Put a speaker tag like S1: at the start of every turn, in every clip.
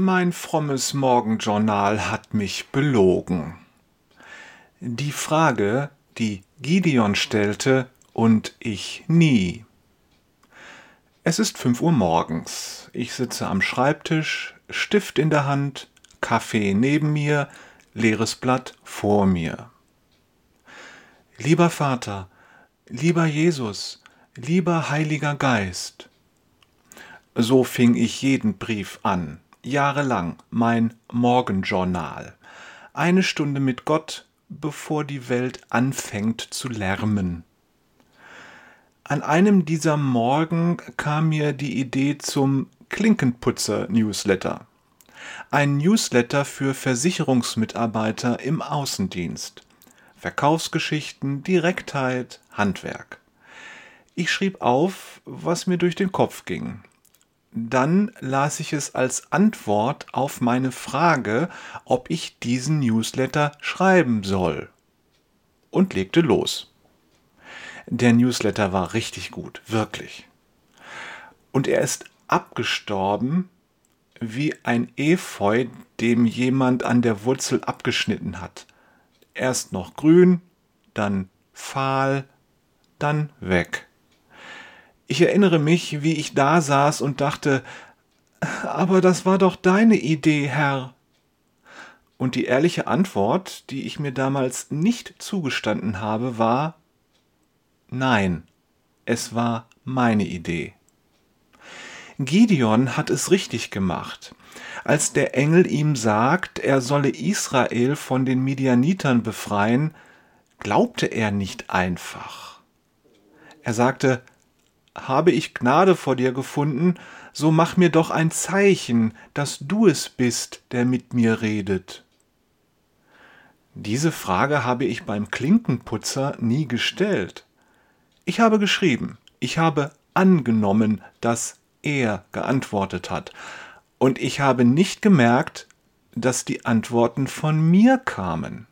S1: Mein frommes Morgenjournal hat mich belogen. Die Frage, die Gideon stellte und ich nie. Es ist 5 Uhr morgens. Ich sitze am Schreibtisch, Stift in der Hand, Kaffee neben mir, leeres Blatt vor mir. Lieber Vater, lieber Jesus, lieber Heiliger Geist. So fing ich jeden Brief an, jahrelang, mein Morgenjournal. 1 Stunde mit Gott, bevor die Welt anfängt zu lärmen. An einem dieser Morgen kam mir die Idee zum Klinkenputzer-Newsletter. Ein Newsletter für Versicherungsmitarbeiter im Außendienst. Verkaufsgeschichten, Direktheit, Handwerk. Ich schrieb auf, was mir durch den Kopf ging. Dann las ich es als Antwort auf meine Frage, ob ich diesen Newsletter schreiben soll. Und legte los. Der Newsletter war richtig gut, wirklich. Und er ist abgestorben wie ein Efeu, dem jemand an der Wurzel abgeschnitten hat. Erst noch grün, dann fahl, dann weg. Ich erinnere mich, wie ich da saß und dachte, aber das war doch deine Idee, Herr. Und die ehrliche Antwort, die ich mir damals nicht zugestanden habe, war, nein, es war meine Idee. Gideon hat es richtig gemacht. Als der Engel ihm sagt, er solle Israel von den Midianitern befreien, glaubte er nicht einfach. Er sagte, habe ich Gnade vor dir gefunden, so mach mir doch ein Zeichen, dass du es bist, der mit mir redet. Diese Frage habe ich beim Klinkenputzer nie gestellt. Ich habe geschrieben, ich habe angenommen, dass er geantwortet hat. Und ich habe nicht gemerkt, dass die Antworten von mir kamen.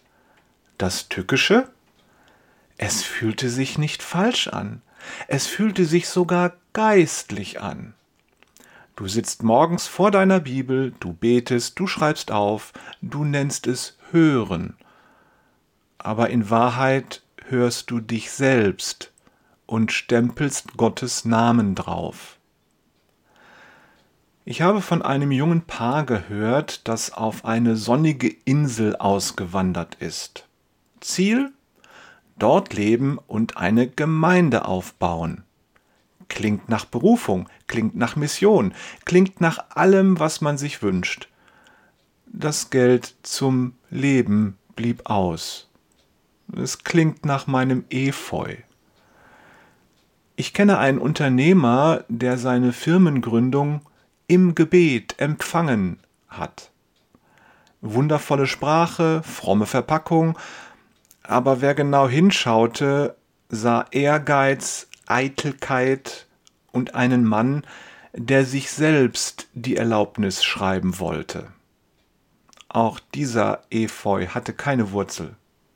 S1: Das Tückische? Es fühlte sich nicht falsch an. Es fühlte sich sogar geistlich an. Du sitzt morgens vor deiner Bibel, du betest, du schreibst auf, du nennst es Hören. Aber in Wahrheit hörst du dich selbst und stempelst Gottes Namen drauf. Ich habe von einem jungen Paar gehört, das auf eine sonnige Insel ausgewandert ist. Ziel? Dort leben und eine Gemeinde aufbauen. Klingt nach Berufung, klingt nach Mission, klingt nach allem, was man sich wünscht. Das Geld zum Leben blieb aus. Es klingt nach meinem Efeu. Ich kenne einen Unternehmer, der seine Firmengründung im Gebet empfangen hat. Wundervolle Sprache, fromme Verpackung, aber wer genau hinschaute, sah Ehrgeiz, Eitelkeit und einen Mann, der sich selbst die Erlaubnis schreiben wollte. Auch dieser Efeu hatte keine Wurzel.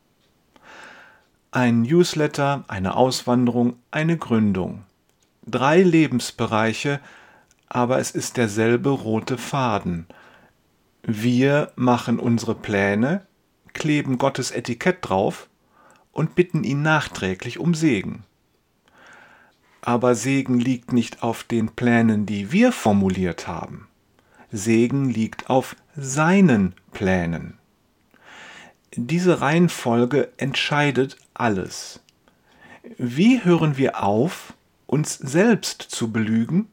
S1: Ein Newsletter, eine Auswanderung, eine Gründung. 3 Lebensbereiche, aber es ist derselbe rote Faden. Wir machen unsere Pläne, kleben Gottes Etikett drauf und bitten ihn nachträglich um Segen. Aber Segen liegt nicht auf den Plänen, die wir formuliert haben. Segen liegt auf seinen Plänen. Diese Reihenfolge entscheidet alles. Wie hören wir auf, uns selbst zu belügen?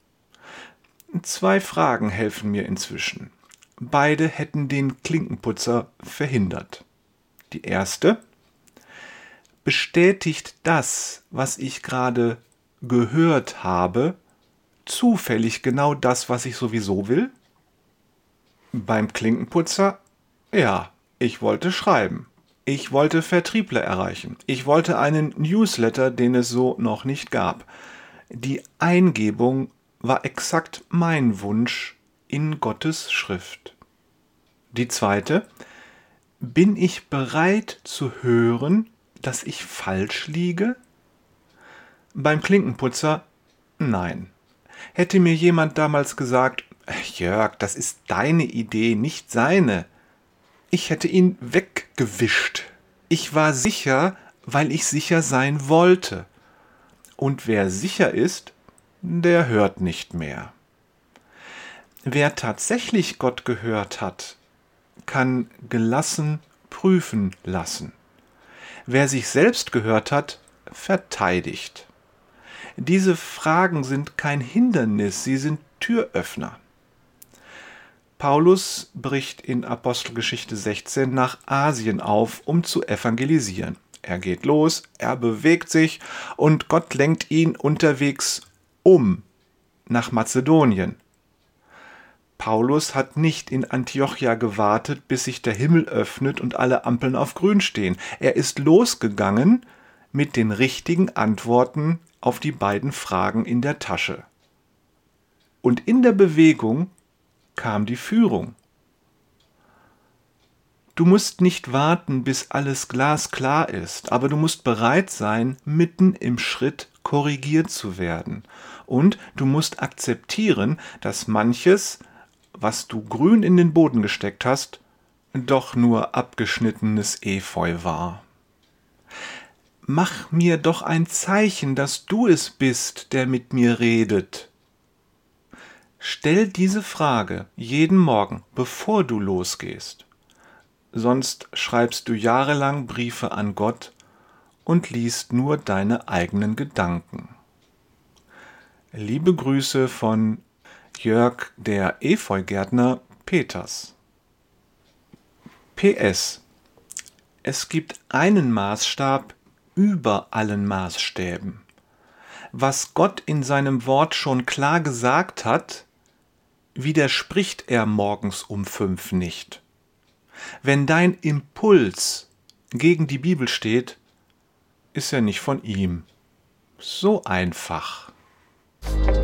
S1: 2 Fragen helfen mir inzwischen. Beide hätten den Klinkenputzer verhindert. Die erste: Bestätigt das, was ich gerade gehört habe, zufällig genau das, was ich sowieso will? Beim Klinkenputzer? Ja, ich wollte schreiben. Ich wollte Vertriebler erreichen. Ich wollte einen Newsletter, den es so noch nicht gab. Die Eingebung war exakt mein Wunsch in Gottes Schrift. Die zweite: Bin ich bereit zu hören, dass ich falsch liege? Beim Klinkenputzer? Nein. Hätte mir jemand damals gesagt, Jörg, das ist deine Idee, nicht seine. Ich hätte ihn weggewischt. Ich war sicher, weil ich sicher sein wollte. Und wer sicher ist, der hört nicht mehr. Wer tatsächlich Gott gehört hat, kann gelassen prüfen lassen. Wer sich selbst gehört hat, verteidigt. Diese Fragen sind kein Hindernis, sie sind Türöffner. Paulus bricht in Apostelgeschichte 16 nach Asien auf, um zu evangelisieren. Er geht los, er bewegt sich und Gott lenkt ihn unterwegs nach Mazedonien. Paulus hat nicht in Antiochia gewartet, bis sich der Himmel öffnet und alle Ampeln auf grün stehen. Er ist losgegangen mit den richtigen Antworten auf die beiden Fragen in der Tasche. Und in der Bewegung kam die Führung. Du musst nicht warten, bis alles glasklar ist, aber du musst bereit sein, mitten im Schritt korrigiert zu werden. Und du musst akzeptieren, dass manches, was du grün in den Boden gesteckt hast, doch nur abgeschnittenes Efeu war. Mach mir doch ein Zeichen, dass du es bist, der mit mir redet. Stell diese Frage jeden Morgen, bevor du losgehst. Sonst schreibst du jahrelang Briefe an Gott und liest nur deine eigenen Gedanken. Liebe Grüße von Jörg, der Efeugärtner Peters. PS. Es gibt einen Maßstab über allen Maßstäben. Was Gott in seinem Wort schon klar gesagt hat, widerspricht er morgens um 5 nicht. Wenn dein Impuls gegen die Bibel steht, ist er nicht von ihm. So einfach.